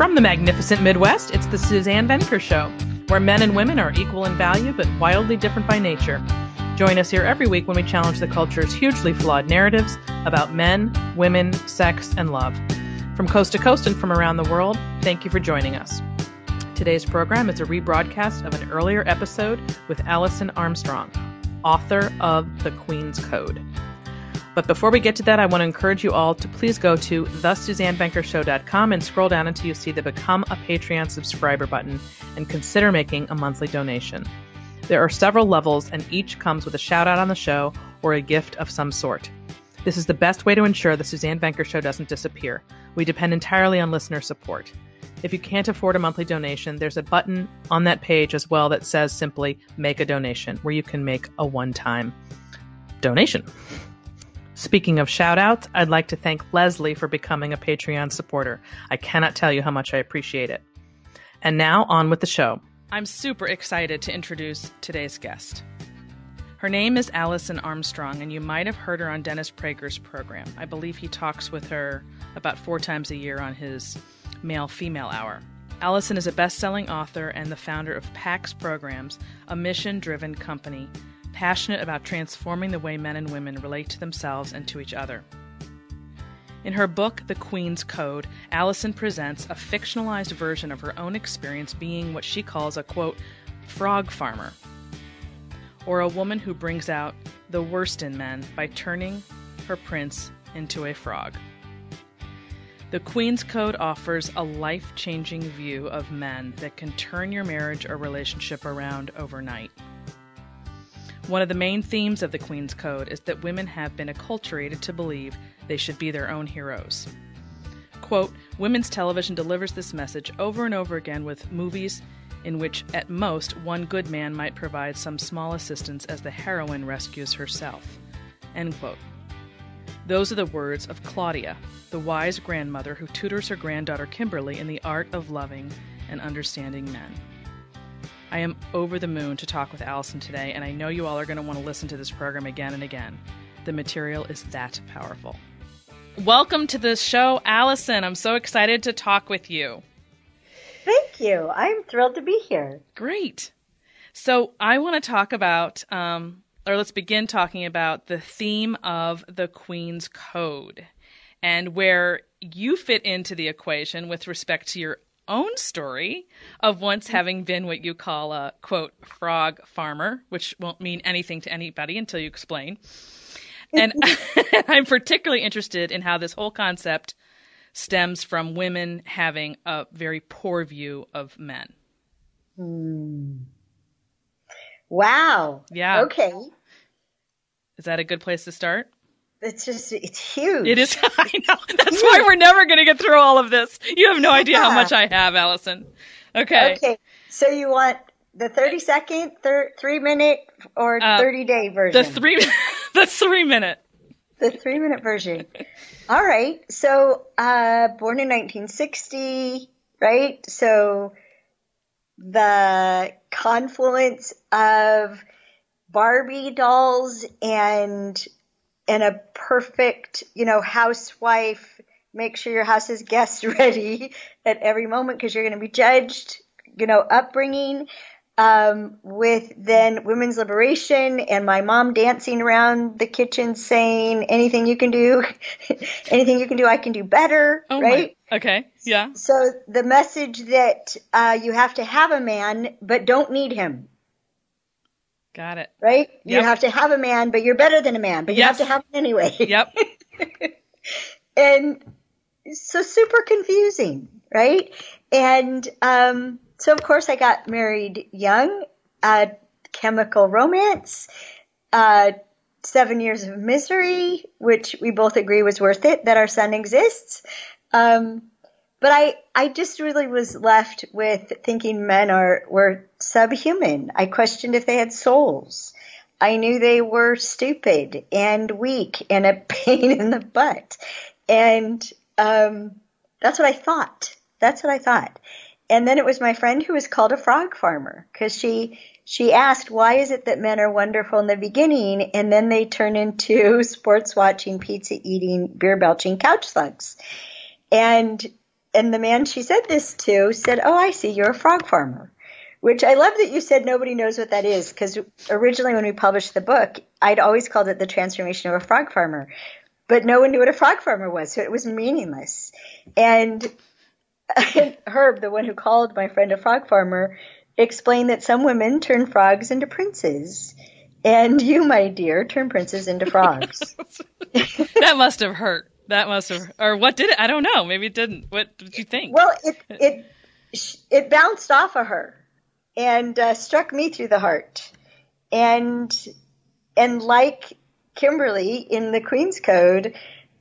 From the magnificent Midwest, it's the Suzanne Venker Show, where men and women are equal in value but wildly different by nature. Join us here every week when we challenge the culture's hugely flawed narratives about men, women, sex, and love. From coast to coast and from around the world, thank you for joining us. Today's program is a rebroadcast of an earlier episode with Alison Armstrong, author of The Queen's Code. But before we get to that, I want to encourage you all to please go to thesuzannevenkershow.com and scroll down until you see the Become a Patreon subscriber button and consider making a monthly donation. There are several levels and each comes with a shout out on the show or a gift of some sort. This is the best way to ensure the Suzanne Venker Show doesn't disappear. We depend entirely on listener support. If you can't afford a monthly donation, there's a button on that page as well that says simply make a donation, where you can make a one-time donation. Speaking of shout-outs, I'd like to thank Leslie for becoming a Patreon supporter. I cannot tell you how much I appreciate it. And now, on with the show. I'm super excited to introduce today's guest. Her name is Alison Armstrong, and you might have heard her on Dennis Prager's program. I believe he talks with her about 4 times a year on his Male-Female Hour. Alison is a best-selling author and the founder of PAX Programs, a mission-driven company passionate about transforming the way men and women relate to themselves and to each other. In her book, The Queen's Code, Alison presents a fictionalized version of her own experience being what she calls a, quote, frog farmer, or a woman who brings out the worst in men by turning her prince into a frog. The Queen's Code offers a life-changing view of men that can turn your marriage or relationship around overnight. One of the main themes of the Queen's Code is that women have been acculturated to believe they should be their own heroes. Quote, women's television delivers this message over and over again with movies in which, at most, one good man might provide some small assistance as the heroine rescues herself. End quote. Those are the words of Claudia, the wise grandmother who tutors her granddaughter Kimberly in the art of loving and understanding men. I am over the moon to talk with Alison today, and I know you all are going to want to listen to this program again and again. The material is that powerful. Welcome to the show, Alison. I'm so excited to talk with you. Thank you. I'm thrilled to be here. Great. So I want to talk about, or let's begin talking about the theme of the Queen's Code and where you fit into the equation with respect to your own story of once having been what you call a, quote, frog farmer, which won't mean anything to anybody until you explain. And I'm particularly interested in how this whole concept stems from women having a very poor view of men. Wow. Yeah. Okay. Is that a good place to start? It's huge. It is. I know. That's why we're never going to get through all of this. You have no idea how much I have, Alison. Okay. Okay. So you want the 30-second, 3-minute, or 30-day version? The 3-minute. The 3-minute version. All right. So born in 1960, right? So the confluence of Barbie dolls and a perfect, housewife, make sure your house is guest ready at every moment because you're going to be judged, upbringing, with then women's liberation and my mom dancing around the kitchen saying, anything you can do, I can do better, right? Okay, yeah. So the message that you have to have a man but don't need him. Got it. Right? Yep. You have to have a man, but you're better than a man, but you have to have him anyway. Yep. And so super confusing, right? And so, of course, I got married young, chemical romance, 7 years of misery, which we both agree was worth it, that our son exists. But I just really was left with thinking men were subhuman. I questioned if they had souls. I knew they were stupid and weak and a pain in the butt. And that's what I thought. And then it was my friend who was called a frog farmer because she asked, why is it that men are wonderful in the beginning and then they turn into sports watching, pizza eating, beer belching couch slugs? And and the man she said this to said, "Oh, I see, you're a frog farmer." Which I love that you said nobody knows what that is, because originally when we published the book, I'd always called it The Transformation of a Frog Farmer. But no one knew what a frog farmer was, so it was meaningless. And Herb, the one who called my friend a frog farmer, explained that some women turn frogs into princes. And you, my dear, turn princes into frogs. That must have hurt. That must have, or what did it? I don't know. Maybe it didn't. What did you think? Well, it bounced off of her and struck me through the heart. And like Kimberly in the Queen's Code,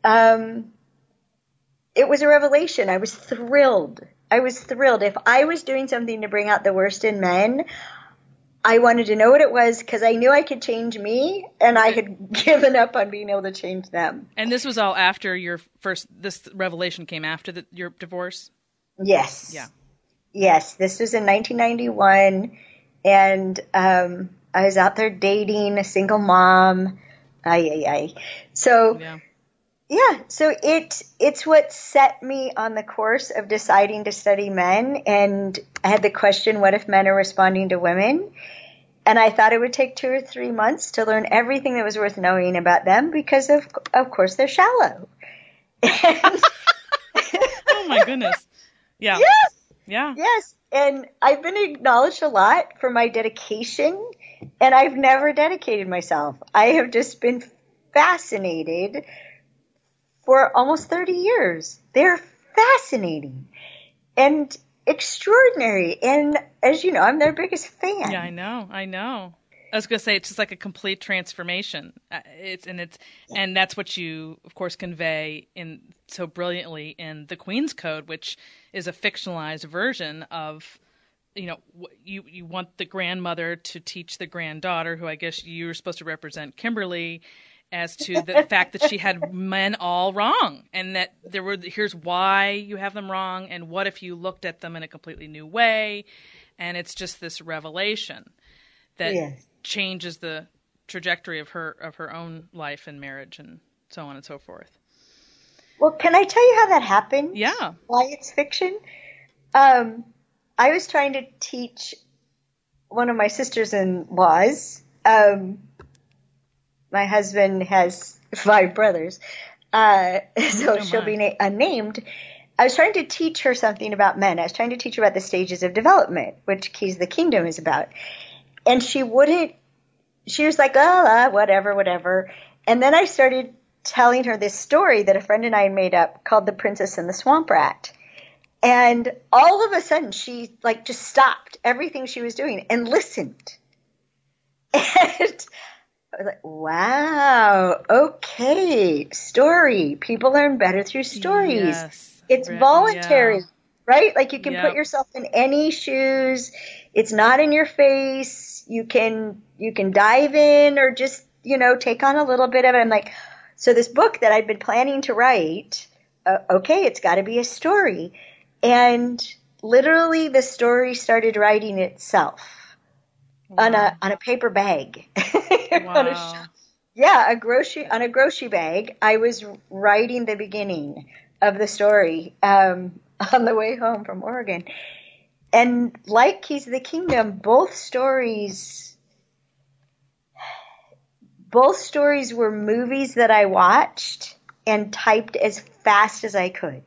it was a revelation. I was thrilled. If I was doing something to bring out the worst in men, I wanted to know what it was, because I knew I could change me, and I had given up on being able to change them. And this was all after this revelation came after your divorce? Yes. Yeah. Yes, this was in 1991, and I was out there dating a single mom. So, so it's what set me on the course of deciding to study men, and I had the question, what if men are responding to women? And I thought it would take 2 or 3 months to learn everything that was worth knowing about them, because of course they're shallow. Oh my goodness. Yeah. Yes. Yeah. Yes. And I've been acknowledged a lot for my dedication, and I've never dedicated myself. I have just been fascinated for almost 30 years. They're fascinating and extraordinary. And as you know, I'm their biggest fan. Yeah, I know. I was going to say, it's just like a complete transformation. And that's what you, of course, convey in so brilliantly in the Queen's Code, which is a fictionalized version of, you want the grandmother to teach the granddaughter, who I guess you were supposed to represent Kimberly, as to the fact that she had men all wrong, and that here's why you have them wrong, and what if you looked at them in a completely new way. And it's just this revelation that changes the trajectory of her own life and marriage and so on and so forth. Well, can I tell you how that happened? Yeah. Why it's fiction? I was trying to teach one of my sisters-in-laws. My husband has 5 brothers, so she'll be unnamed. I was trying to teach her something about men. I was trying to teach her about the stages of development, which Keys of the Kingdom is about. And she was like, whatever. And then I started telling her this story that a friend and I had made up called The Princess and the Swamp Rat. And all of a sudden, she just stopped everything she was doing and listened. And I was like, wow, okay, story. People learn better through stories. Yes. It's voluntary, right? Like you can put yourself in any shoes. It's not in your face. You can dive in or just, take on a little bit of it. I'm like, so this book that I've been planning to write, okay, it's got to be a story. And literally the story started writing itself. Wow. On a paper bag. Wow. On a grocery bag. I was writing the beginning of the story on the way home from Oregon. And like Keys of the Kingdom, both stories were movies that I watched and typed as fast as I could.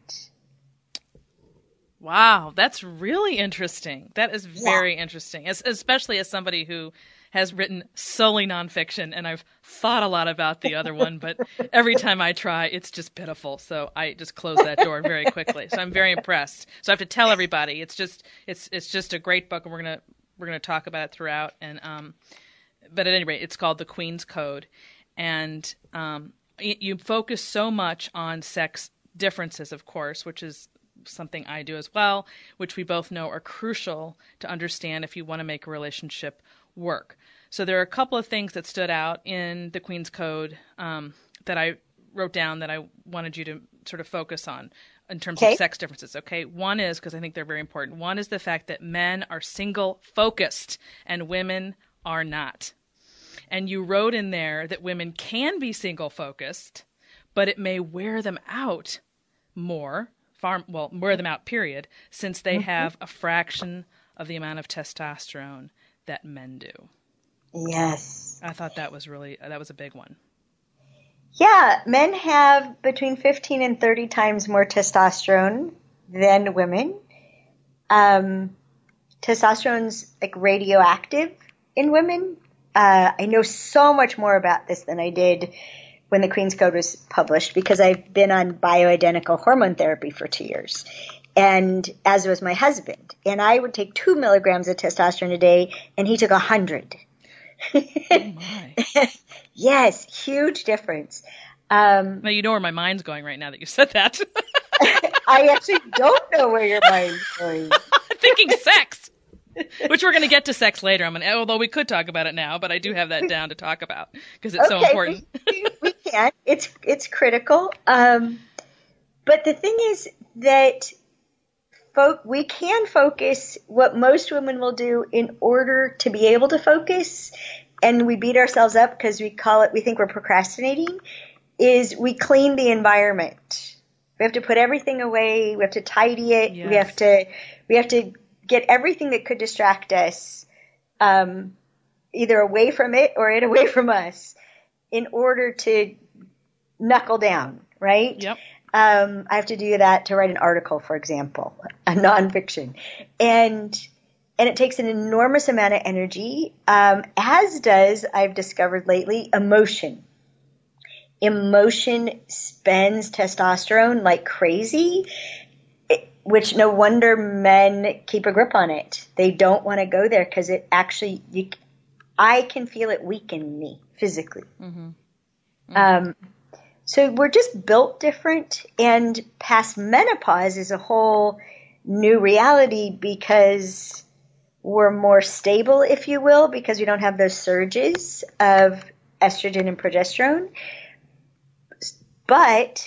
Wow, that's really interesting. That is very interesting, especially as somebody who has written solely nonfiction, and I've thought a lot about the other one, but every time I try, it's just pitiful. So I just close that door very quickly. So I'm very impressed. So I have to tell everybody it's just a great book, and we're gonna talk about it throughout. And but at any rate, it's called The Queen's Code, and you focus so much on sex differences, of course, which is something I do as well, which we both know are crucial to understand if you want to make a relationship work. So there are a couple of things that stood out in the Queen's Code that I wrote down that I wanted you to sort of focus on in terms of sex differences. Okay. One is, because I think they're very important. One is the fact that men are single focused and women are not. And you wrote in there that women can be single focused, but it may wear them out more wear them out, period, since they have a fraction of the amount of testosterone that men do. Yes. I thought that was a big one. Yeah, men have between 15 and 30 times more testosterone than women. Testosterone's like radioactive in women. I know so much more about this than I did when the Queen's Code was published because I've been on bioidentical hormone therapy for 2 years, and as was my husband. And I would take 2 milligrams of testosterone a day, and he took 100. Oh my. Yes, huge difference. Now you know where my mind's going right now that you said that. I actually don't know where your mind's going. Thinking sex. Which we're going to get to sex later. Although we could talk about it now, but I do have that down to talk about because it's so important. we can. It's critical. But the thing is that we can focus what most women will do in order to be able to focus, and we beat ourselves up because we think we're procrastinating, is we clean the environment. We have to put everything away. We have to tidy it. Yes. We have to get everything that could distract us, either away from it or it away from us, in order to knuckle down, right? Yep. I have to do that to write an article, for example, a nonfiction. And it takes an enormous amount of energy, as does, I've discovered lately, emotion. Emotion spends testosterone like crazy, which no wonder men keep a grip on it. They don't want to go there because it actually, I can feel it weaken me physically. Mm-hmm. Mm-hmm. So we're just built different, and past menopause is a whole new reality because we're more stable, if you will, because we don't have those surges of estrogen and progesterone. But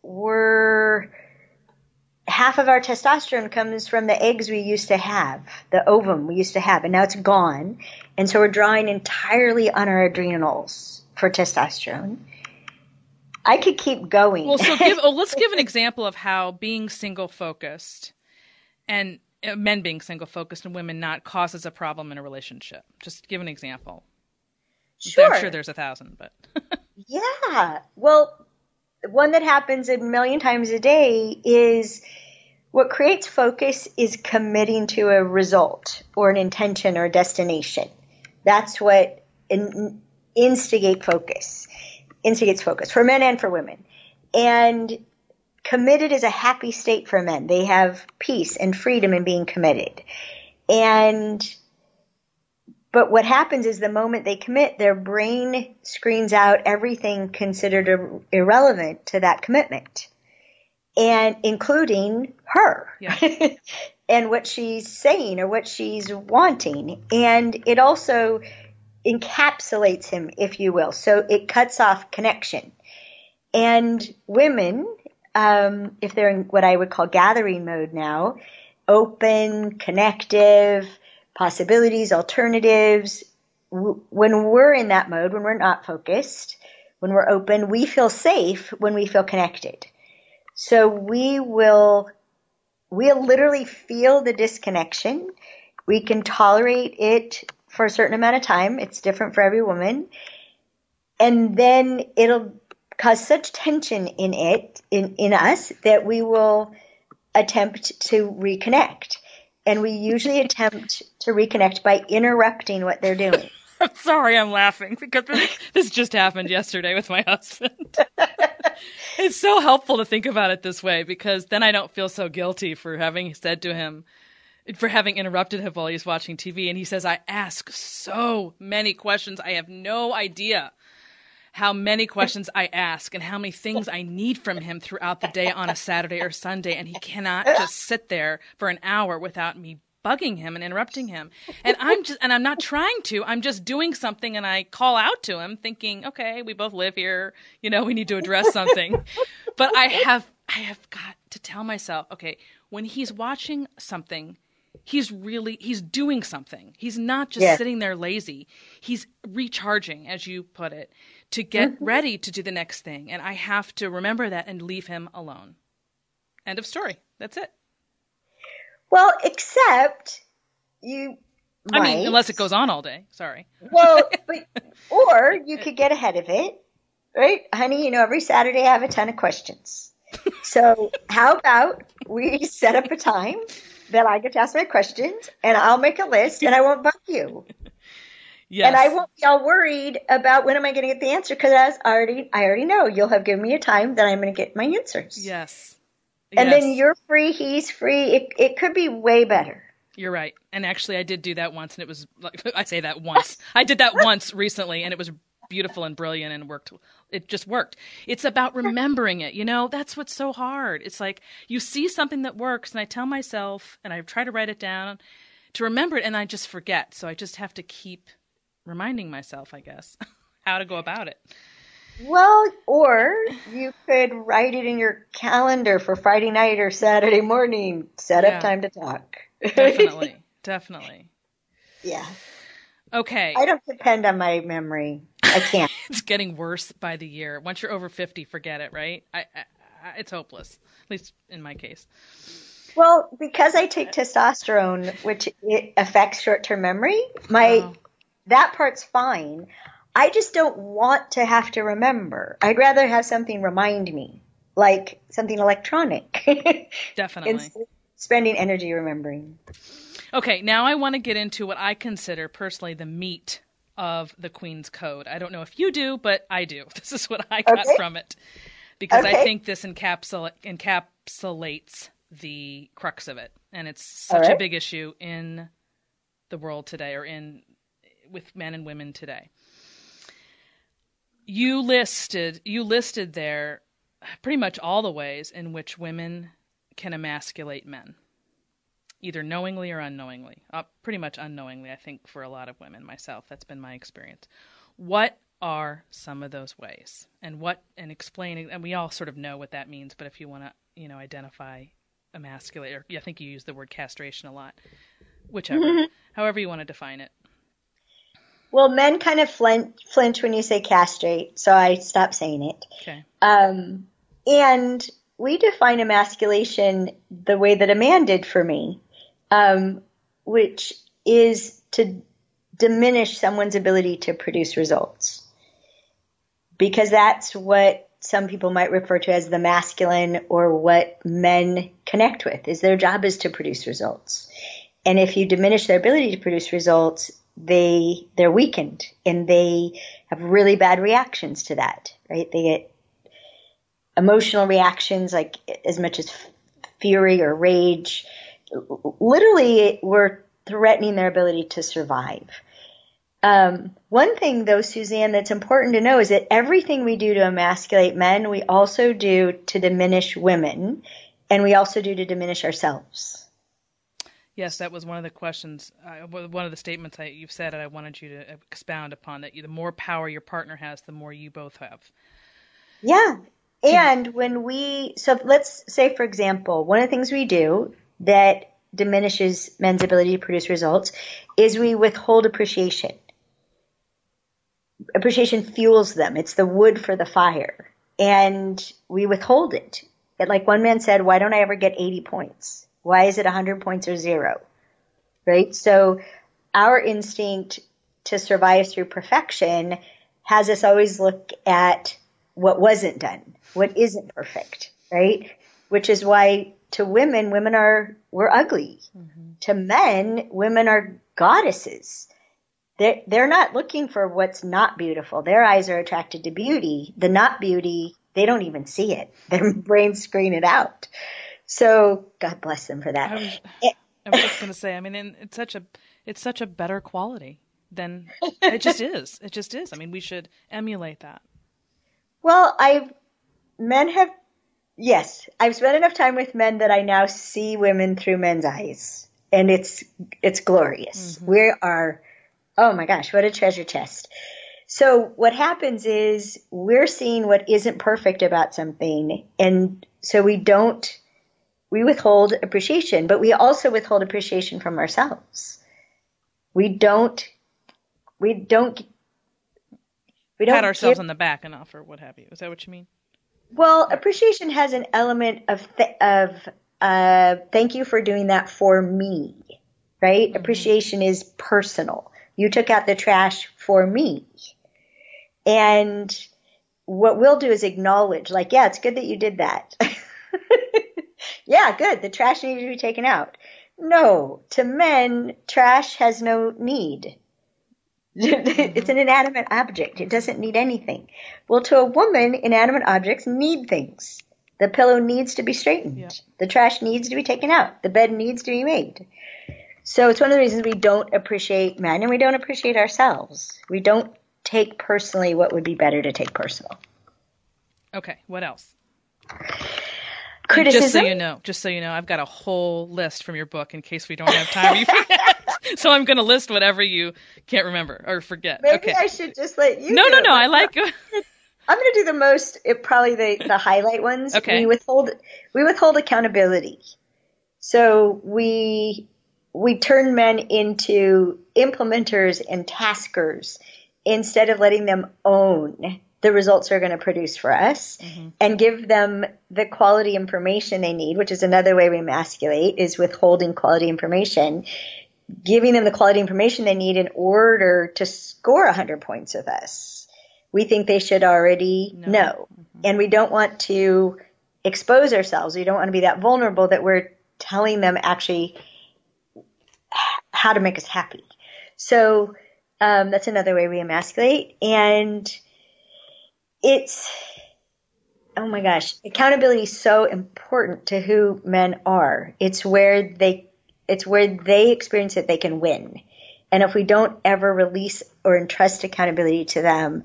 half of our testosterone comes from the eggs we used to have, the ovum we used to have, and now it's gone. And so we're drawing entirely on our adrenals for testosterone. I could keep going. Well, so let's give an example of how being single-focused and men being single-focused and women not causes a problem in a relationship. Just give an example. Sure. I'm sure there's 1,000, but. Yeah. Well, one that happens a million times a day is what creates focus is committing to a result or an intention or a destination. That's what instigates focus for men and for women. And committed is a happy state for men. They have peace and freedom in being committed. But what happens is the moment they commit, their brain screens out everything considered irrelevant to that commitment, and including her. Yeah. And what she's saying or what she's wanting. And it also encapsulates him, if you will. So it cuts off connection. And women, if they're in what I would call gathering mode now, open, connective, possibilities, alternatives. When we're in that mode, when we're not focused, when we're open, we feel safe when we feel connected. So we'll literally feel the disconnection. We can tolerate it for a certain amount of time. It's different for every woman. And then it'll cause such tension in us that we will attempt to reconnect. And we usually attempt to reconnect by interrupting what they're doing. I'm sorry, I'm laughing because this just happened yesterday with my husband. It's so helpful to think about it this way because then I don't feel so guilty for having interrupted him while he's watching TV. And he says, I ask so many questions. I have no idea how many questions I ask and how many things I need from him throughout the day on a Saturday or Sunday. And he cannot just sit there for an hour without me bugging him and interrupting him. And I'm not trying to, I'm just doing something. And I call out to him thinking, okay, we both live here. We need to address something. But I have got to tell myself, okay, when he's watching something, he's doing something. He's not just sitting there lazy. He's recharging, as you put it, to get ready to do the next thing. And I have to remember that and leave him alone. End of story. That's it. Well, except you might. I mean, unless it goes on all day. Sorry. Well, or you could get ahead of it, right? Honey, every Saturday I have a ton of questions. So how about we set up a time that I get to ask my questions, and I'll make a list, and I won't bug you. Yes. And I won't be all worried about when am I going to get the answer, because I already know you'll have given me a time that I'm going to get my answers. Yes. And then you're free, he's free. It could be way better. You're right. And actually, I did do that once, and it was like, I say that once. I did that once recently, and it was beautiful and brilliant and worked. It just worked. It's about remembering it. That's what's so hard. It's like you see something that works, and I tell myself, and I try to write it down to remember it, and I just forget. So I just have to keep reminding myself, I guess, how to go about it. Well, or you could write it in your calendar for Friday night or Saturday morning. Set up time to talk. Definitely. Yeah. Okay. I don't depend on my memory. I can't. It's getting worse by the year. Once you're over 50, forget it, right? It's hopeless, at least in my case. Well, because I take testosterone, which it affects short-term memory, that part's fine. I just don't want to have to remember. I'd rather have something remind me, like something electronic. Definitely. Instead of spending energy remembering. Okay, now I want to get into what I consider personally the meat of the Queen's Code. I don't know if you do, but I do. This is what I got from it. Because I think this encapsulates the crux of it. And it's such a big issue in the world today, or with men and women today. You listed there pretty much all the ways in which women can emasculate men, either knowingly or unknowingly. Pretty much unknowingly, I think, for a lot of women. Myself, that's been my experience. What are some of those ways, and explaining? And we all sort of know what that means, but if you want to, identify emasculate, or I think you use the word castration a lot, whichever, however you want to define it. Well, men kind of flinch when you say castrate, so I stopped saying it. Okay. And we define emasculation the way that a man did for me, which is to diminish someone's ability to produce results. Because that's what some people might refer to as the masculine, or what men connect with, is their job is to produce results. And if you diminish their ability to produce results, they're weakened, and they have really bad reactions to that, right? They get emotional reactions, like as much as fury or rage. Literally, we're threatening their ability to survive. One thing, though, Suzanne, that's important to know is that everything we do to emasculate men, we also do to diminish women, and we also do to diminish ourselves. Yes, that was one of the questions, one of the statements you've said, and I wanted you to expound upon that. The more power your partner has, the more you both have. Yeah. And so let's say, for example, one of the things we do that diminishes men's ability to produce results is we withhold appreciation. Appreciation fuels them. It's the wood for the fire. And we withhold it. Like one man said, why don't I ever get 80 points? Why is it 100 points or 0? Right? So our instinct to survive through perfection has us always look at what wasn't done, what isn't perfect, right? Which is why to women, we're ugly. Mm-hmm. To men, women are goddesses. They're not looking for what's not beautiful. Their eyes are attracted to beauty. The not beauty, they don't even see it. Their brains screen it out. So God bless them for that. I was just going to say, I mean, it's such a better quality than it just is. It just is. I mean, we should emulate that. Well, I've spent enough time with men that I now see women through men's eyes, and it's glorious. Mm-hmm. Oh my gosh, what a treasure chest. So what happens is we're seeing what isn't perfect about something, and so we withhold appreciation, but we also withhold appreciation from ourselves. We don't pat ourselves on the back enough, or what have you. Is that what you mean? Well, appreciation has an element of thank you for doing that for me, right? Mm-hmm. Appreciation is personal. You took out the trash for me. And what we'll do is acknowledge, like, yeah, it's good that you did that. Yeah, good. The trash needed to be taken out. No, to men, trash has no need. Mm-hmm. It's an inanimate object. It doesn't need anything. Well, to a woman, inanimate objects need things. The pillow needs to be straightened. Yeah. The trash needs to be taken out. The bed needs to be made. So it's one of the reasons we don't appreciate men and we don't appreciate ourselves. We don't take personally what would be better to take personal. Okay, what else? Criticism. Just so you know, I've got a whole list from your book in case we don't have time. You forget. So I'm going to list whatever you can't remember or forget. Maybe okay. I should just let you. No. I like. I'm going to do the most, probably the highlight ones. Okay. We withhold accountability. So we turn men into implementers and taskers instead of letting them own the results they're going to produce for us, mm-hmm. and give them the quality information they need, which is another way we emasculate, is withholding quality information, giving them the quality information they need in order to score 100 points with us. We think they should already know. Mm-hmm. And we don't want to expose ourselves. We don't want to be that vulnerable that we're telling them actually how to make us happy. So that's another way we emasculate. And it's, oh my gosh, accountability is so important to who men are. It's where they experience that they can win. And if we don't ever release or entrust accountability to them,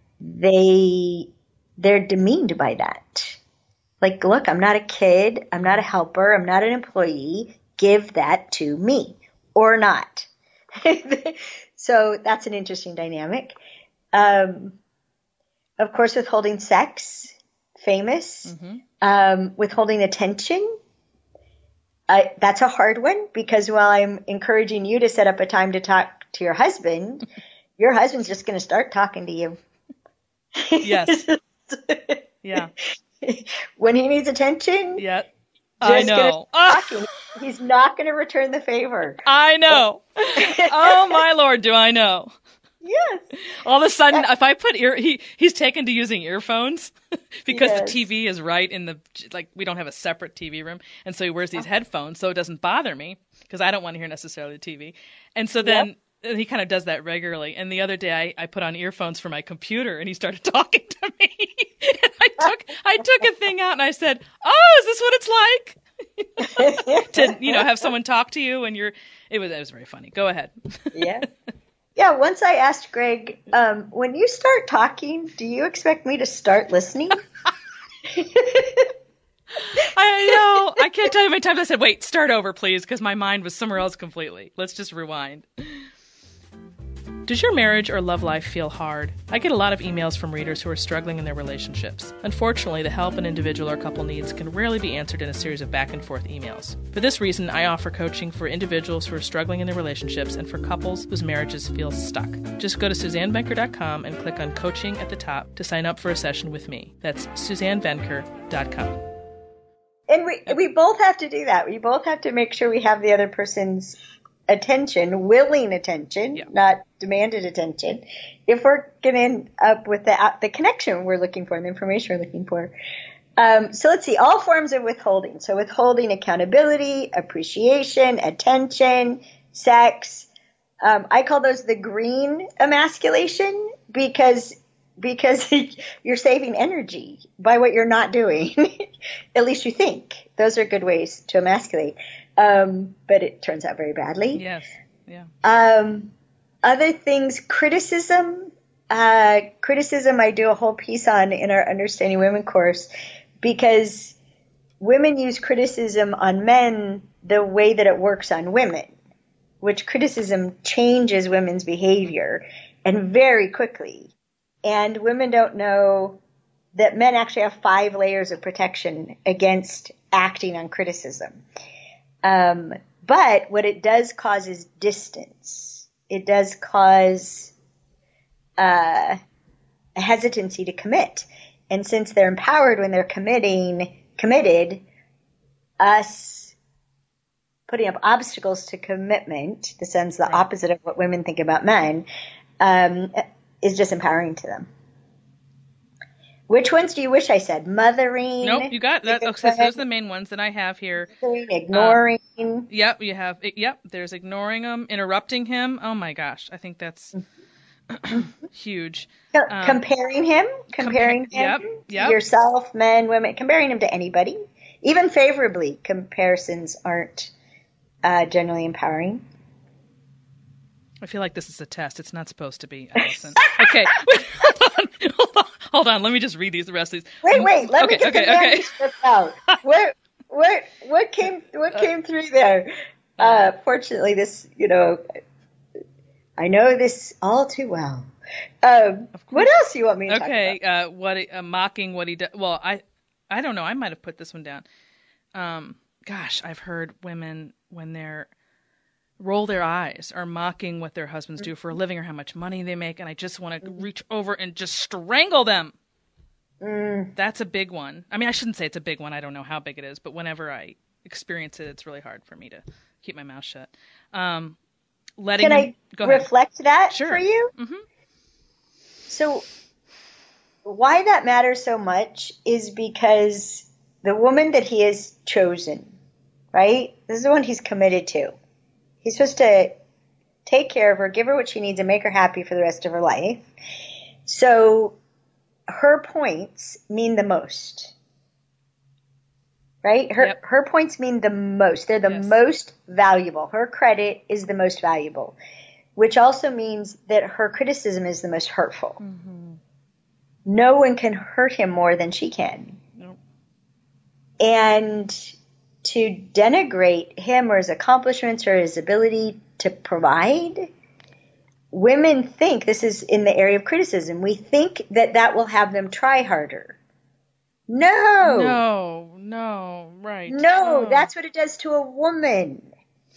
they're demeaned by that. Like, look, I'm not a kid. I'm not a helper. I'm not an employee. Give that to me or not. So that's an interesting dynamic. Of course, withholding sex, famous. Mm-hmm. Withholding attention. That's a hard one because while I'm encouraging you to set up a time to talk to your husband's just going to start talking to you. Yes. Yeah. When he needs attention. Yeah. I know. He's not going to return the favor. I know. Oh my Lord, do I know? Yes. All of a sudden, if I put he's taken to using earphones because the TV is right in we don't have a separate TV room. And so he wears these headphones so it doesn't bother me because I don't want to hear necessarily the TV. And so then he kind of does that regularly. And the other day I put on earphones for my computer and he started talking to me. And I took a thing out and I said, "Oh, is this what it's like?" to, have someone talk to you and it was very funny. Go ahead. Yeah. Yeah, once I asked Greg, when you start talking, do you expect me to start listening? I know. I can't tell you how many times I said, wait, start over, please, because my mind was somewhere else completely. Let's just rewind. Does your marriage or love life feel hard? I get a lot of emails from readers who are struggling in their relationships. Unfortunately, the help an individual or couple needs can rarely be answered in a series of back-and-forth emails. For this reason, I offer coaching for individuals who are struggling in their relationships and for couples whose marriages feel stuck. Just go to SuzanneBenker.com and click on Coaching at the top to sign up for a session with me. That's SuzanneBenker.com. And we both have to do that. We both have to make sure we have the other person's attention, willing attention, not demanded attention, if we're going to end up with the connection we're looking for and the information we're looking for. So let's see, all forms of withholding. So withholding accountability, appreciation, attention, sex. I call those the green emasculation because you're saving energy by what you're not doing. At least you think. Those are good ways to emasculate. But it turns out very badly. Yes. Yeah. Other things, criticism. Criticism I do a whole piece on in our Understanding Women course because women use criticism on men the way that it works on women, which criticism changes women's behavior and very quickly. And women don't know that men actually have 5 layers of protection against acting on criticism. But what it does cause is distance. It does cause a hesitancy to commit. And since they're empowered when they're committed, us putting up obstacles to commitment, the sense the opposite of what women think about men, is disempowering to them. Which ones do you wish I said? Mothering. Nope, you got that. Okay, so those are the main ones that I have here. Ignoring. Yep, you have. Yep, there's ignoring him, interrupting him. Oh my gosh, I think that's huge. Comparing him yep. to yourself, men, women, comparing him to anybody, even favorably. Comparisons aren't generally empowering. I feel like this is a test. It's not supposed to be, Allison. Okay, hold on. Let me just read the rest of these. Wait. Let me get the manuscript out. What came through there? Fortunately, this, I know this all too well. What else do you want me to talk about? Mocking what he does. Well, I don't know. I might have put this one down. Gosh, I've heard women when they're roll their eyes or mocking what their husbands do for a living or how much money they make, and I just want to reach over and just strangle them. That's a big one. I mean, I shouldn't say it's a big one. I don't know how big it is, but whenever I experience it, it's really hard for me to keep my mouth shut. Can I reflect that Sure. for you? Mm-hmm. So why that matters so much is because the woman that he has chosen, right? This is the one he's committed to. He's supposed to take care of her, give her what she needs, and make her happy for the rest of her life. So her points mean the most, right? Her points mean the most. They're the most valuable. Her credit is the most valuable, which also means that her criticism is the most hurtful. Mm-hmm. No one can hurt him more than she can. Nope. And to denigrate him or his accomplishments or his ability to provide, women think, this is in the area of criticism, we think that will have them try harder. No, right. No, that's what it does to a woman.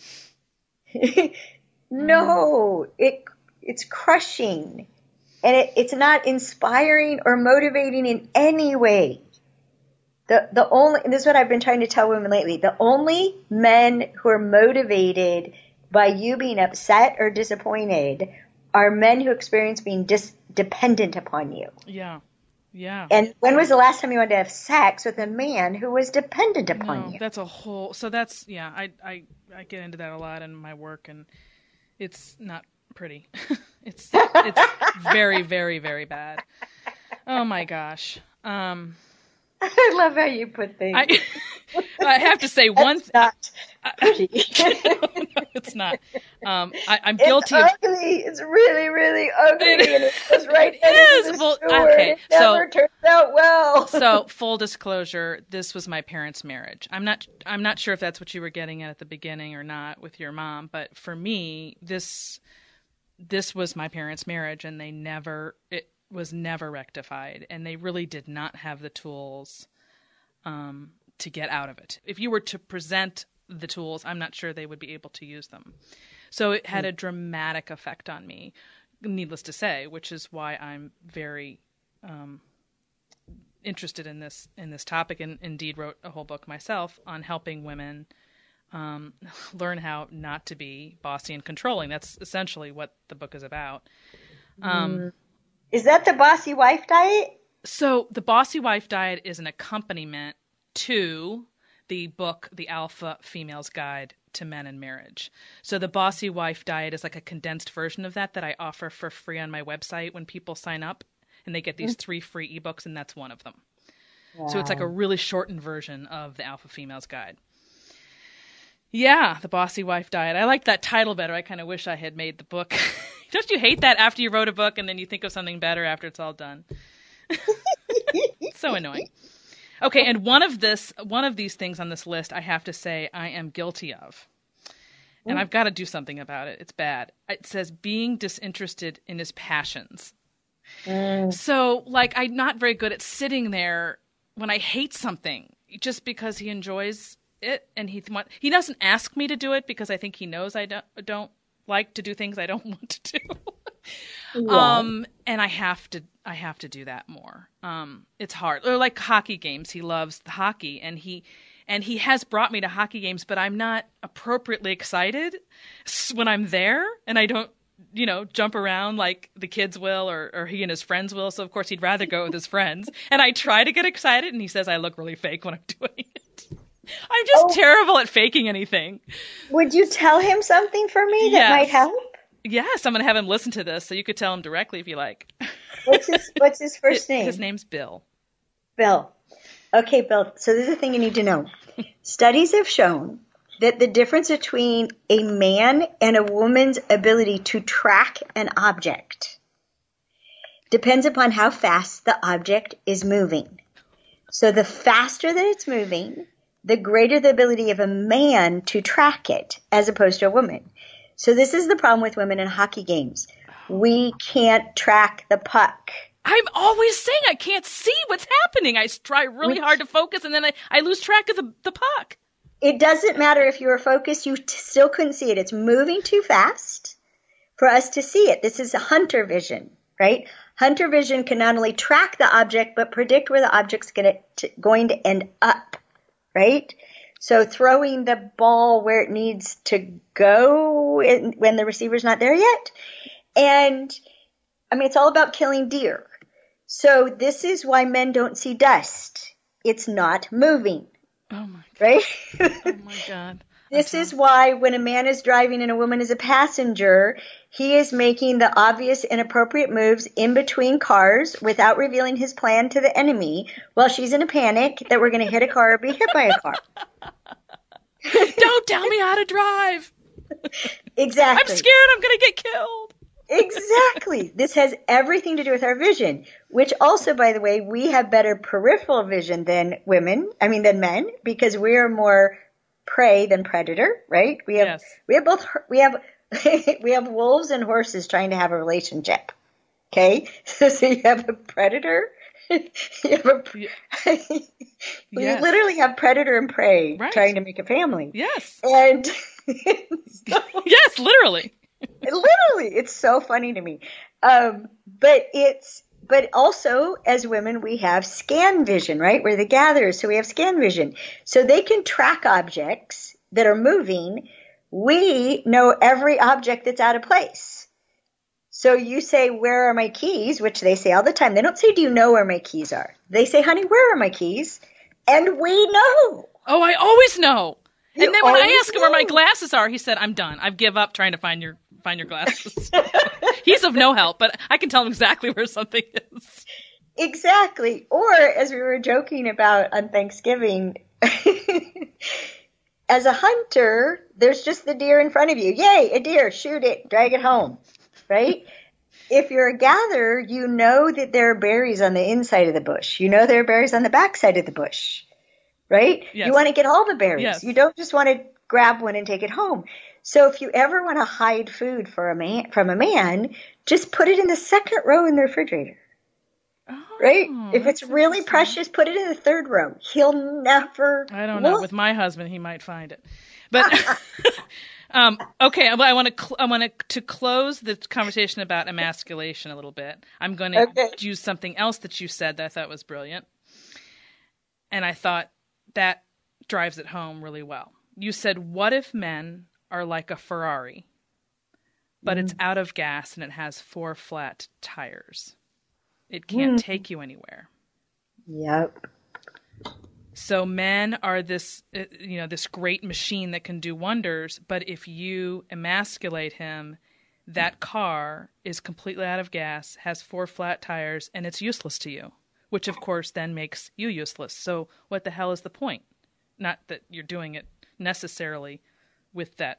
No, it's crushing. And it's not inspiring or motivating in any way. The only, and this is what I've been trying to tell women lately, the only men who are motivated by you being upset or disappointed are men who experience being dependent upon you. Yeah. And when was the last time you wanted to have sex with a man who was dependent upon you? That's a whole, so that's, I get into that a lot in my work, and it's not pretty. It's very, very, very bad. Oh my gosh. I love how you put things. I have to say one thing. Not pretty. No, it's not. I'm guilty of. It's ugly. It's really, really ugly. And it goes right into the sewer. Okay, it never turns out well. So, full disclosure, this was my parents' marriage. I'm not sure if that's what you were getting at the beginning or not with your mom, but for me, this was my parents' marriage, and it was never rectified, and they really did not have the tools to get out of it. If you were to present the tools, I'm not sure they would be able to use them. So it had a dramatic effect on me, needless to say, which is why I'm very interested in this topic, and indeed wrote a whole book myself on helping women learn how not to be bossy and controlling. That's essentially what the book is about. Is that the Bossy Wife Diet? So the Bossy Wife Diet is an accompaniment to the book, The Alpha Female's Guide to Men and Marriage. So the Bossy Wife Diet is like a condensed version of that I offer for free on my website when people sign up, and they get these 3 free ebooks, and that's one of them. Wow. So it's like a really shortened version of The Alpha Female's Guide. Yeah, The Bossy Wife Diet. I like that title better. I kind of wish I had made the book. Don't you hate that after you wrote a book and then you think of something better after it's all done? So annoying. Okay, and one of these things on this list, I have to say I am guilty of. And I've got to do something about it. It's bad. It says being disinterested in his passions. So, I'm not very good at sitting there when I hate something just because he enjoys it, and he doesn't ask me to do it because I think he knows I don't like to do things I don't want to do. Yeah. And I have to to do that more. It's hard. Or like hockey games. He loves the hockey, and he has brought me to hockey games, but I'm not appropriately excited when I'm there, and I don't, jump around like the kids will, or he and his friends will. So of course he'd rather go with his friends. And I try to get excited, and he says I look really fake when I'm doing it. I'm just terrible at faking anything. Would you tell him something for me that might help? Yes, I'm going to have him listen to this, so you could tell him directly if you like. What's his first name? His name's Bill. Bill. Okay, Bill. So this is the thing you need to know. Studies have shown that the difference between a man and a woman's ability to track an object depends upon how fast the object is moving. So the faster that it's moving, the greater the ability of a man to track it as opposed to a woman. So this is the problem with women in hockey games. We can't track the puck. I'm always saying I can't see what's happening. I try really hard to focus, and then I lose track of the puck. It doesn't matter if you were focused, you still couldn't see it. It's moving too fast for us to see it. This is hunter vision, right? Hunter vision can not only track the object, but predict where the object's going to end up, right? So throwing the ball where it needs to go when the receiver's not there yet. And, it's all about killing deer. So this is why men don't see dust. It's not moving. Oh, my God. Right? Oh, my God. This is why when a man is driving and a woman is a passenger, he is making the obvious inappropriate moves in between cars without revealing his plan to the enemy while she's in a panic that we're going to hit a car or be hit by a car. Don't tell me how to drive. Exactly. I'm scared I'm going to get killed. Exactly. This has everything to do with our vision, which also, by the way, we have better peripheral vision than than men, because we are more prey than predator, right? We have wolves and horses trying to have a relationship. Okay? So you have a predator. We literally have predator and prey trying to make a family. Yes. And yes, literally. Literally, it's so funny to me. But also as women, we have scan vision, right? We're the gatherers, so we have scan vision. So they can track objects that are moving. We know every object that's out of place. So you say, where are my keys? Which they say all the time. They don't say, do you know where my keys are? They say, honey, where are my keys? And we know. Oh, I always know. And then when I ask him where my glasses are, he said, I'm done. I've give up trying to find your glasses. He's of no help, but I can tell him exactly where something is. Exactly. Or, as we were joking about on Thanksgiving, as a hunter, there's just the deer in front of you. Yay, a deer, shoot it, drag it home, right? If you're a gatherer, you know that there are berries on the inside of the bush. You know there are berries on the backside of the bush, right? Yes. You want to get all the berries. Yes. You don't just want to grab one and take it home. So if you ever want to hide food from a man, just put it in the second row in the refrigerator. Oh, right? If it's really precious, put it in the third row. He'll never I don't know. With my husband, he might find it. But okay, I want to close the conversation about emasculation a little bit. I'm going to use something else that you said that I thought was brilliant. And I thought that drives it home really well. You said, what if men are like a Ferrari, but it's out of gas and it has 4 flat tires? It can't take you anywhere. Yep. So men are this great machine that can do wonders, but if you emasculate him, that car is completely out of gas, has 4 flat tires, and it's useless to you, which of course then makes you useless. So what the hell is the point? Not that you're doing it necessarily with that,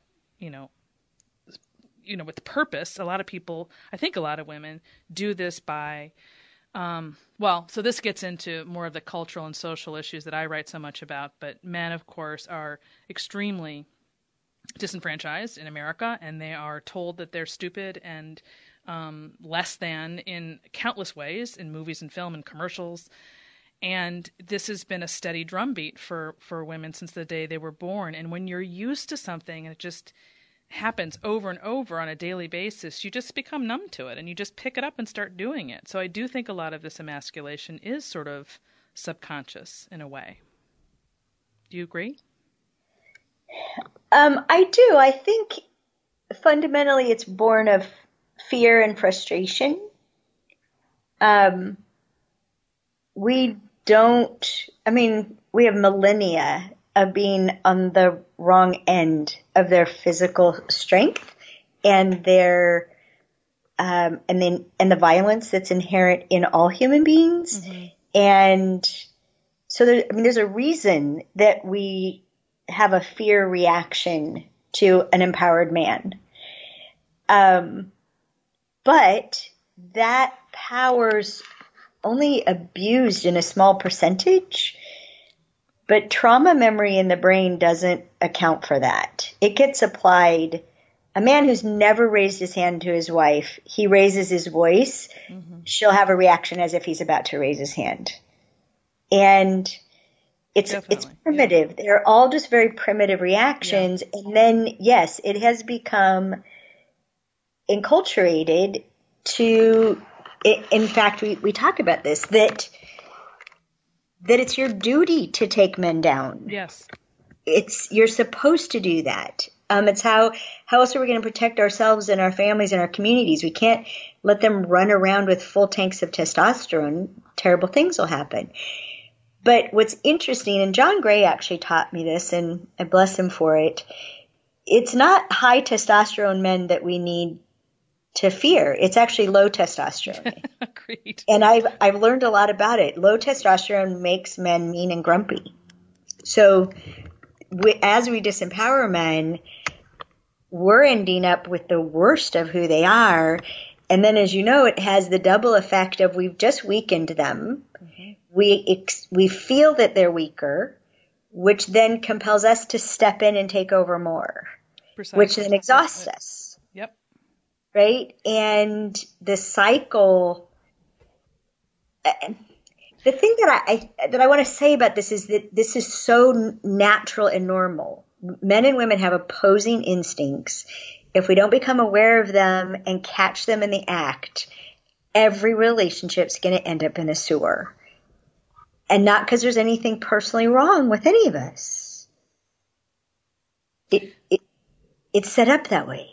with purpose. A lot of people, I think a lot of women do this by, so this gets into more of the cultural and social issues that I write so much about, but men, of course, are extremely disenfranchised in America, and they are told that they're stupid and less than in countless ways in movies and film and commercials. And this has been a steady drumbeat for women since the day they were born. And when you're used to something and it just happens over and over on a daily basis, you just become numb to it and you just pick it up and start doing it. So I do think a lot of this emasculation is sort of subconscious in a way. Do you agree? I do. I think fundamentally it's born of fear and frustration. We have millennia of being on the wrong end of their physical strength and their and the violence that's inherent in all human beings. Mm-hmm. And so there's a reason that we have a fear reaction to an empowered man. But that power's only abused in a small percentage. But trauma memory in the brain doesn't account for that. It gets applied. A man who's never raised his hand to his wife, he raises his voice, mm-hmm. she'll have a reaction as if he's about to raise his hand. And it's primitive. Yeah. They're all just very primitive reactions. Yeah. And then, yes, it has become enculturated to, in fact, we talk about this, that it's your duty to take men down. Yes. You're supposed to do that. It's how else are we going to protect ourselves and our families and our communities? We can't let them run around with full tanks of testosterone. Terrible things will happen. But what's interesting, and John Gray actually taught me this, and I bless him for it, it's not high testosterone men that we need to fear. It's actually low testosterone. Agreed. And I've learned a lot about it. Low testosterone makes men mean and grumpy. So as we disempower men, we're ending up with the worst of who they are. And then, as you know, it has the double effect of we've just weakened them. Mm-hmm. We feel that they're weaker, which then compels us to step in and take over more, precisely. Which then exhausts us. Yep. Right? And the cycle, the thing that I want to say about this is that this is so natural and normal. Men and women have opposing instincts. If we don't become aware of them and catch them in the act, every relationship's going to end up in a sewer. And not because there's anything personally wrong with any of us. It's set up that way.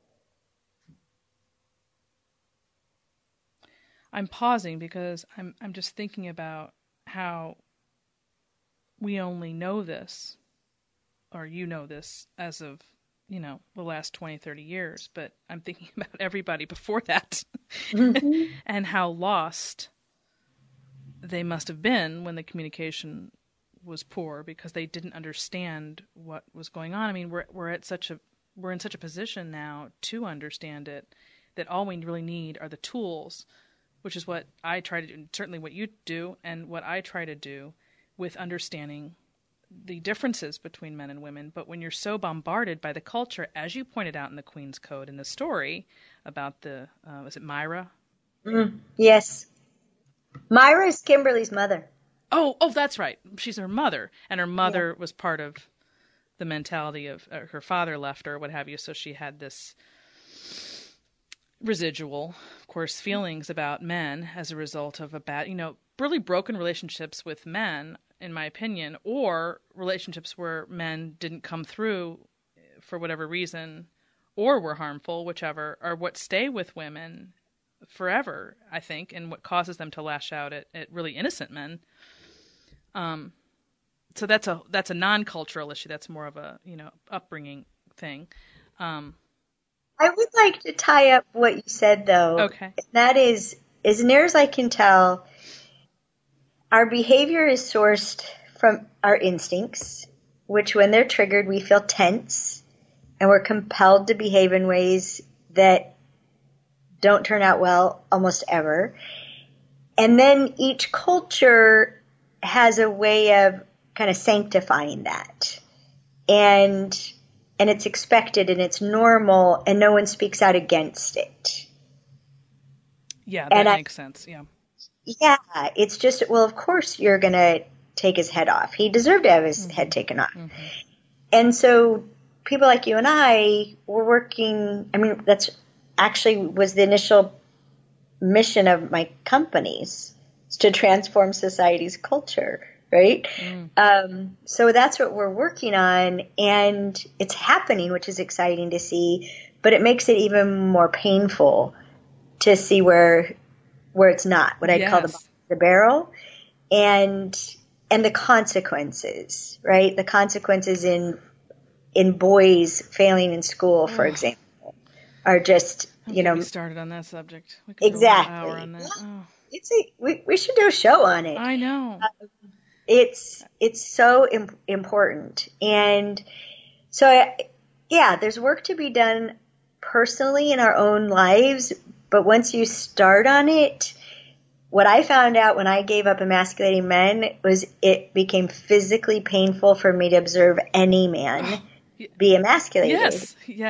I'm pausing because I'm just thinking about how we only know this, or you know this, as of, the last 20, 30 years, but I'm thinking about everybody before that mm-hmm. and how lost they must have been when the communication was poor because they didn't understand what was going on. I mean, we're in such a position now to understand it that all we really need are the tools, which is what I try to do, certainly what you do, and what I try to do with understanding the differences between men and women. But when you're so bombarded by the culture, as you pointed out in the Queen's Code in the story about was it Myra? Yes. Myra is Kimberly's mother. Oh, that's right. She's her mother. And her mother was part of the mentality of her father left her, what have you. So she had this residual, of course, feelings about men as a result of a bad, really broken relationships with men, in my opinion, or relationships where men didn't come through for whatever reason or were harmful, whichever, are what stay with women forever, I think, and what causes them to lash out at really innocent men. So that's a non-cultural issue. That's more of a, upbringing thing. I would like to tie up what you said, though. Okay. That is, as near as I can tell, our behavior is sourced from our instincts, which when they're triggered, we feel tense, and we're compelled to behave in ways that don't turn out well almost ever. And then each culture has a way of kind of sanctifying that. And it's expected and it's normal and no one speaks out against it. Yeah, that makes sense. Yeah. Yeah, it's just, well, of course you're going to take his head off. He deserved to have his head taken off. Mm-hmm. And so people like you and I were working, I mean, that's actually was the initial mission of my companies, is to transform society's culture, right? So that's what we're working on, and it's happening, which is exciting to see, but it makes it even more painful to see where it's not, what I'd call the barrel, and the consequences, right? The consequences in boys failing in school, for example, are just, we started on that subject. We could exactly. go an hour on that. We should do a show on it. I know. It's so important. And so, there's work to be done personally in our own lives, but once you start on it, what I found out when I gave up emasculating men was it became physically painful for me to observe any man be emasculated.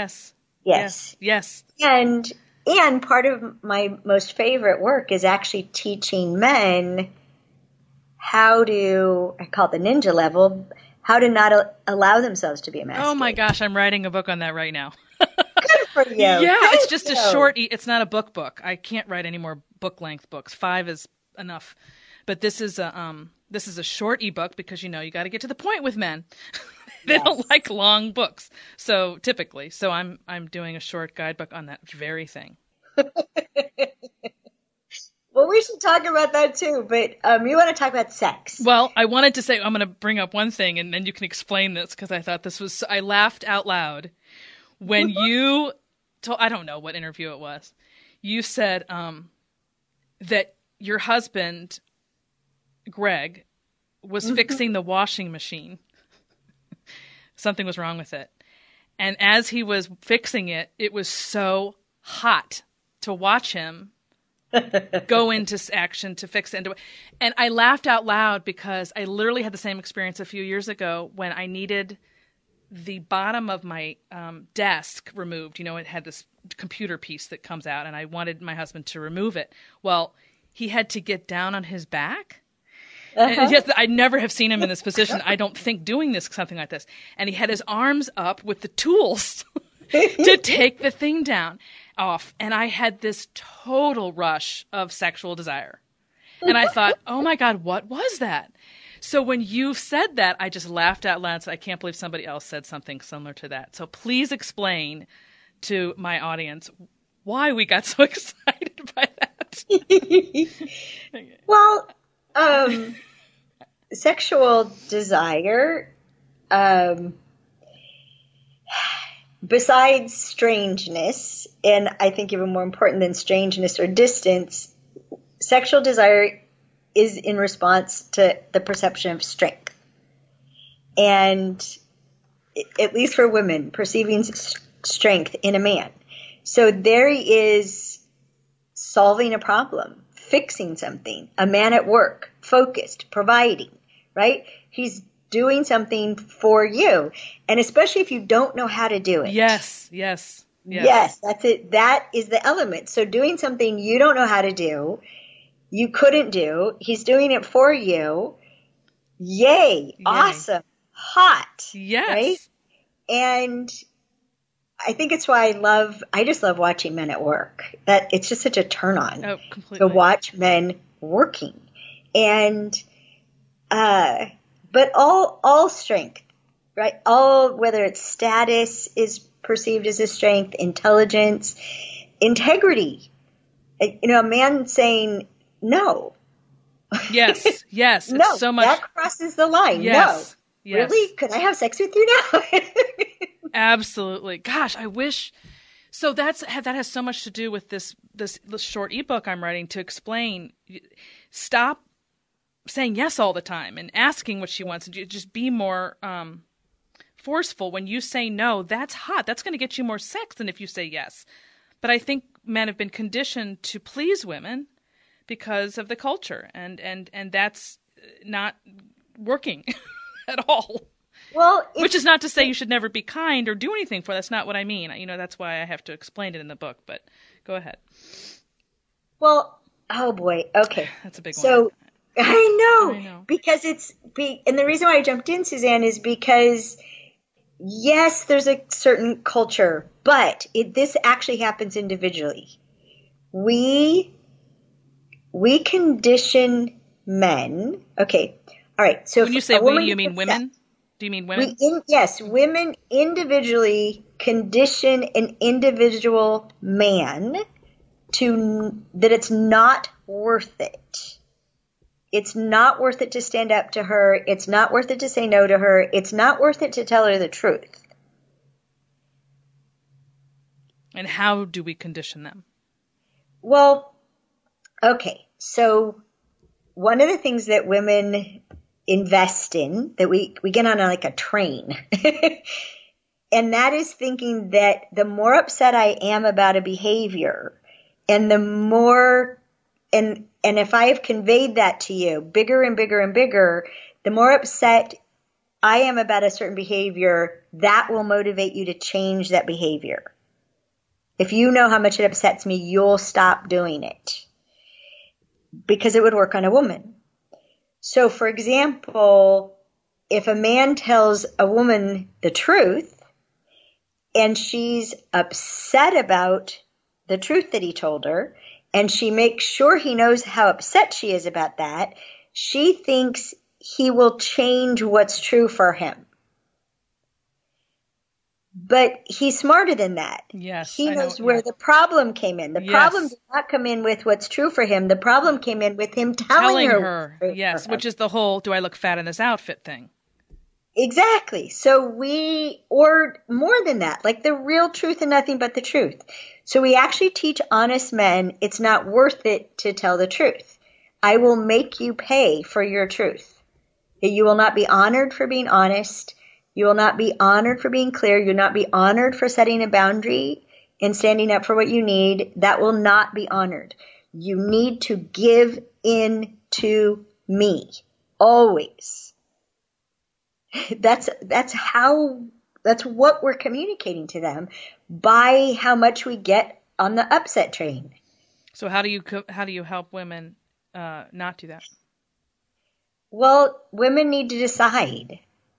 Yes. And part of my most favorite work is actually teaching men how to, I call it the ninja level, how to not allow themselves to be emasculated. Oh my gosh, I'm writing a book on that right now. Good for you. Yeah, it's just a short, it's not a book. I can't write any more book-length books. 5 is enough. But this is a short ebook because, you got to get to the point with men. They don't like long books. So typically, I'm doing a short guidebook on that very thing. Well, we should talk about that too, but you want to talk about sex. Well, I wanted to say, I'm going to bring up one thing and then you can explain this because I thought I laughed out loud when you told, I don't know what interview it was. You said that your husband, Greg, was fixing the washing machine. Something was wrong with it. And as he was fixing it, it was so hot to watch him go into action to fix it. And I laughed out loud because I literally had the same experience a few years ago when I needed the bottom of my desk removed. It had this computer piece that comes out, and I wanted my husband to remove it. Well, he had to get down on his back. And yes, I never have seen him in this position. I don't think doing something like this. And he had his arms up with the tools to take the thing down off. And I had this total rush of sexual desire. And I thought, oh my God, what was that? So when you said that, I just laughed out loud. So I can't believe somebody else said something similar to that. So please explain to my audience why we got so excited by that. Well, sexual desire, besides strangeness, and I think even more important than strangeness or distance, sexual desire is in response to the perception of strength. And at least for women, perceiving strength in a man. So there he is solving a problem, fixing something, a man at work, focused, providing, right? He's doing something for you. And especially if you don't know how to do it. Yes, that's it. That is the element. So doing something you don't know how to do, you couldn't do, he's doing it for you. Yay. Awesome. Hot. Yes. Right? And I think it's why I just love watching men at work. That it's just such a turn on to watch men working. And, but all strength, right? Whether it's status is perceived as a strength, intelligence, integrity. A man saying no. Yes. No, it's so much. That crosses the line. Yes. No. Really? Could I have sex with you now? Absolutely. Gosh, I wish. So that has so much to do with this short ebook I'm writing to explain. Stop saying yes all the time and asking what she wants. Just be more forceful. When you say no, that's hot. That's going to get you more sex than if you say yes. But I think men have been conditioned to please women because of the culture, and that's not working at all. Well, which is not to say you should never be kind or do anything for. That's not what I mean. That's why I have to explain it in the book. But go ahead. Well, oh boy. Okay, that's a big one. So I know because and the reason why I jumped in, Suzanne, is because yes, there's a certain culture, but this actually happens individually. We condition men. Okay. All right. So when you say we, do you mean women? Do you mean women? Yes, women individually condition an individual man that it's not worth it. It's not worth it to stand up to her. It's not worth it to say no to her. It's not worth it to tell her the truth. And how do we condition them? Well, okay. So one of the things that women invest in, that we get on like a train, and that is thinking that the more upset I am about a behavior, and the more, and if I have conveyed that to you bigger and bigger and bigger, the more upset I am about a certain behavior, that will motivate you to change that behavior. If you know how much it upsets me, you'll stop doing it. Because it would work on a woman. So, for example, if a man tells a woman the truth and she's upset about the truth that he told her, and she makes sure he knows how upset she is about that, she thinks he will change what's true for him. But he's smarter than that. Yes, he knows where the problem came in. The problem did not come in with what's true for him. The problem came in with him telling her. Yes, which is the whole "do I look fat in this outfit" thing. Exactly. So or more than that, like the real truth and nothing but the truth. So we actually teach honest men it's not worth it to tell the truth. I will make you pay for your truth. You will not be honored for being honest. You will not be honored for being clear. You will not be honored for setting a boundary and standing up for what you need. That will not be honored. You need to give in to me. Always. That's what we're communicating to them by how much we get on the upset train. So how do you help women not do that? Well, women need to decide.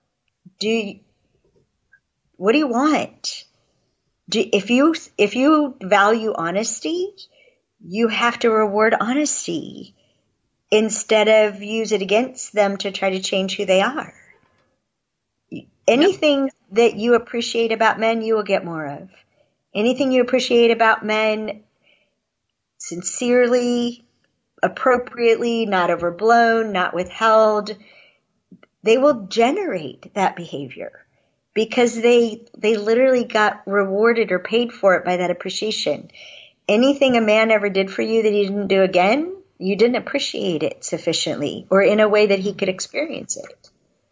What do you want? If you value honesty, you have to reward honesty instead of use it against them to try to change who they are. Anything that you appreciate about men, you will get more of. Anything you appreciate about men, sincerely, appropriately, not overblown, not withheld, they will generate that behavior because they literally got rewarded or paid for it by that appreciation. Anything a man ever did for you that he didn't do again, you didn't appreciate it sufficiently or in a way that he could experience it.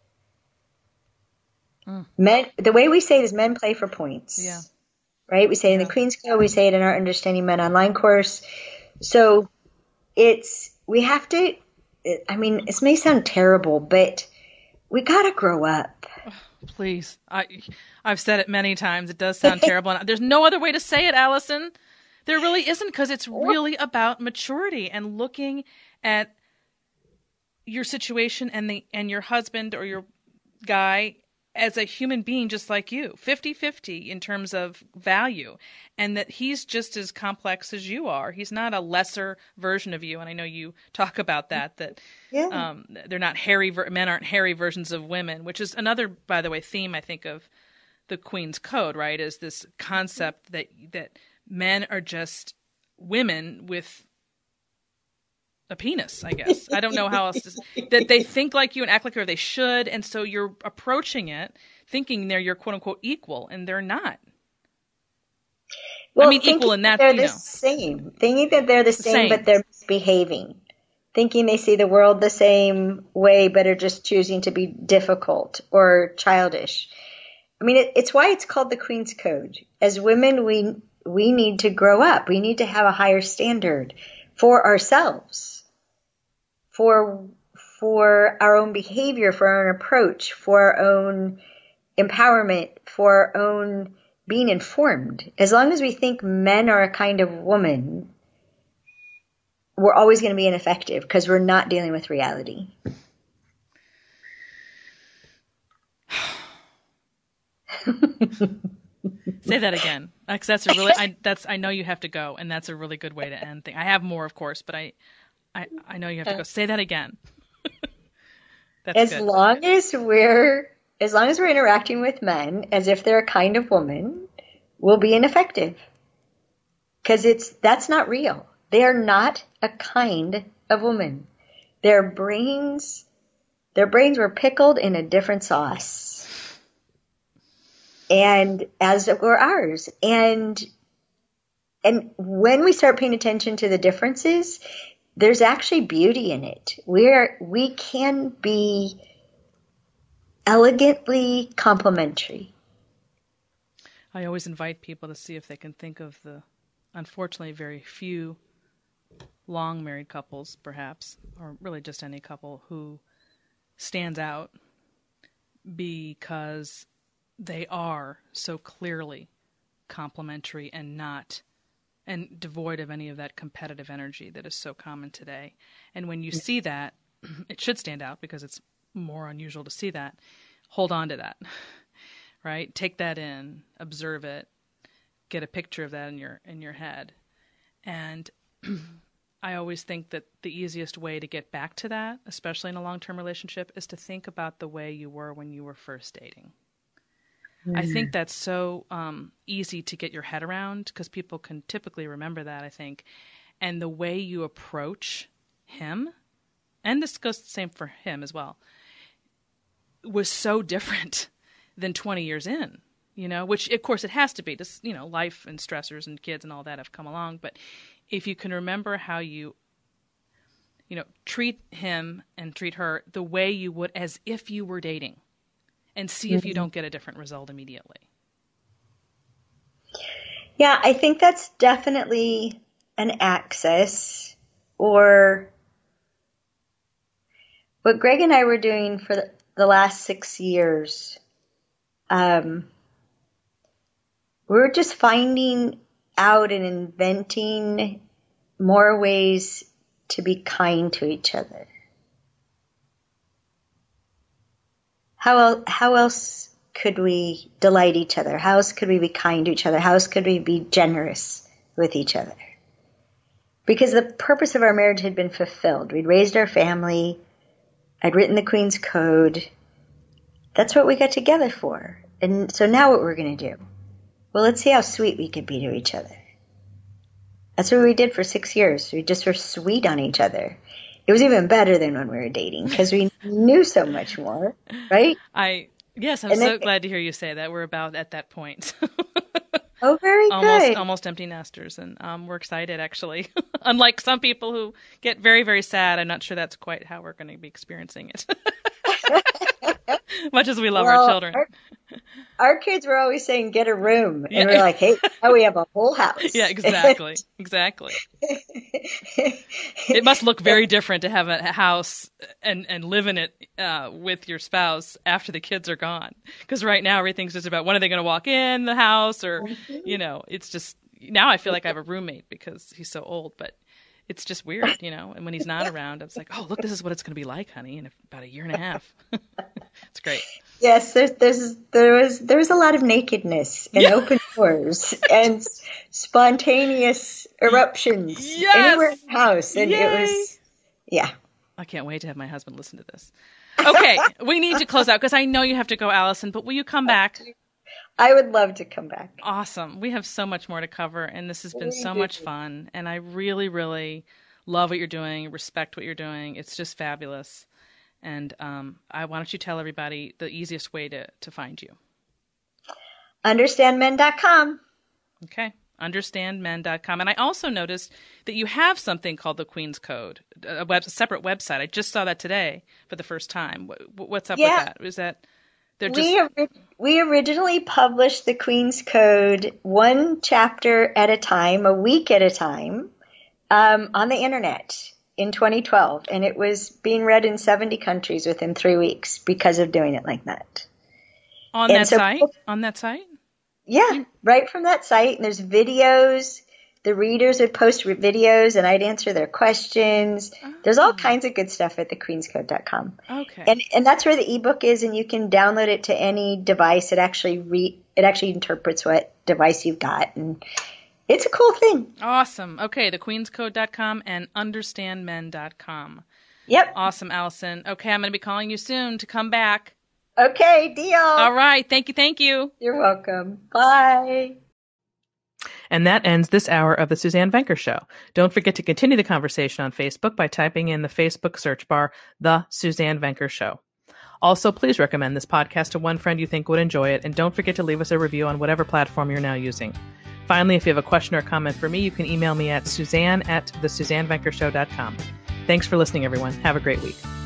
Men, the way we say it is men play for points. Yeah. Right? We say it in the Queen's Code, we say it in our Understanding Men online course. So we have to, I mean, this may sound terrible, but we got to grow up. Oh, please. I've said it many times. It does sound terrible. And there's no other way to say it, Allison. There really isn't, because it's really about maturity and looking at your situation and your husband or your guy as a human being just like you, 50-50 in terms of value, and that he's just as complex as you are. He's not a lesser version of you, and I know you talk about that they're not men aren't hairy versions of women, which is another, by the way, theme I think of the Queen's Code, right, is this concept that men are just women with a penis, I guess. I don't know how else to that they think like you and act like they should, and so you're approaching it thinking they're your quote unquote equal, and they're not. Well, I mean, equal in that they're the same. Thinking that they're the same, but they're misbehaving. Thinking they see the world the same way, but are just choosing to be difficult or childish. I mean, it's why it's called the Queen's Code. As women, we need to grow up. We need to have a higher standard for ourselves. For our own behavior, for our own approach, for our own empowerment, for our own being informed. As long as we think men are a kind of woman, we're always going to be ineffective because we're not dealing with reality. Say that again, because that's a really. I know you have to go, and that's a really good way to end things. I have more, of course, but I know you have to go. Say that again. That's as good. long as we're interacting with men as if they're a kind of woman, we'll be ineffective. Because that's not real. They are not a kind of woman. Their brains were pickled in a different sauce. And as were ours. And when we start paying attention to the differences, there's actually beauty in it. We can be elegantly complementary. I always invite people to see if they can think of the, unfortunately, very few long married couples, perhaps, or really just any couple who stands out because they are so clearly complementary and devoid of any of that competitive energy that is so common today. And when you see that, it should stand out because it's more unusual to see that. Hold on to that, right? Take that in, observe it, get a picture of that in your head. And I always think that the easiest way to get back to that, especially in a long-term relationship, is to think about the way you were when you were first dating. I think that's so easy to get your head around because people can typically remember that, I think. And the way you approach him, and this goes the same for him as well, was so different than 20 years in, which of course it has to be. Just, life and stressors and kids and all that have come along. But if you can remember how you treat him and treat her the way you would as if you were dating, and see if you don't get a different result immediately. Yeah, I think that's definitely an access, or what Greg and I were doing for the last 6 years. We were just finding out and inventing more ways to be kind to each other. How else could we delight each other? How else could we be kind to each other? How else could we be generous with each other? Because the purpose of our marriage had been fulfilled. We'd raised our family. I'd written the Queen's Code. That's what we got together for. And so now what we're going to do? Well, let's see how sweet we could be to each other. That's what we did for 6 years. We just were sweet on each other. It was even better than when we were dating because we knew so much more, right? Yes, I'm so glad to hear you say that. We're about at that point. Oh, very good. Almost empty nesters, and we're excited, actually. Unlike some people who get very, very sad, I'm not sure that's quite how we're going to be experiencing it. Much as we love our children. Our kids were always saying, get a room. And we're like, hey, now we have a whole house. Yeah, exactly. Exactly. It must look very different to have a house and live in it with your spouse after the kids are gone. Because right now everything's just about when are they going to walk in the house or, it's just, now I feel like I have a roommate because he's so old, but it's just weird, and when he's not around, it's like, oh, look, this is what it's going to be like, honey, in about a year and a half. It's great. Yes, there was a lot of nakedness and open doors and spontaneous eruptions anywhere in the house. And it was, I can't wait to have my husband listen to this. Okay, we need to close out because I know you have to go, Allison, but will you come back? I would love to come back. Awesome. We have so much more to cover, and this has been so much fun. And I really, really love what you're doing, respect what you're doing. It's just fabulous. And why don't you tell everybody the easiest way to find you? Understandmen.com. Okay, understandmen.com. And I also noticed that you have something called the Queen's Code, a separate website. I just saw that today for the first time. What's up with that? Is that... We originally published the Queen's Code one chapter at a time, a week at a time, on the internet in 2012. And it was being read in 70 countries within 3 weeks because of doing it like that. On that site? Yeah, right from that site. And there's videos. the readers would post videos and I'd answer their questions. There's all kinds of good stuff at thequeenscode.com. Okay. And that's where the ebook is, and you can download it to any device. It actually interprets what device you've got, and it's a cool thing. Awesome. Okay, thequeenscode.com and understandmen.com. Yep. Awesome, Allison. Okay, I'm going to be calling you soon to come back. Okay, deal. All right. Thank you. You're welcome. Bye. And that ends this hour of the Suzanne Venker Show. Don't forget to continue the conversation on Facebook by typing in the Facebook search bar, The Suzanne Venker Show. Also, please recommend this podcast to one friend you think would enjoy it, and don't forget to leave us a review on whatever platform you're now using. Finally, if you have a question or comment for me, you can email me at suzanne@thesuzannevenkershow.com. Thanks for listening, everyone. Have a great week.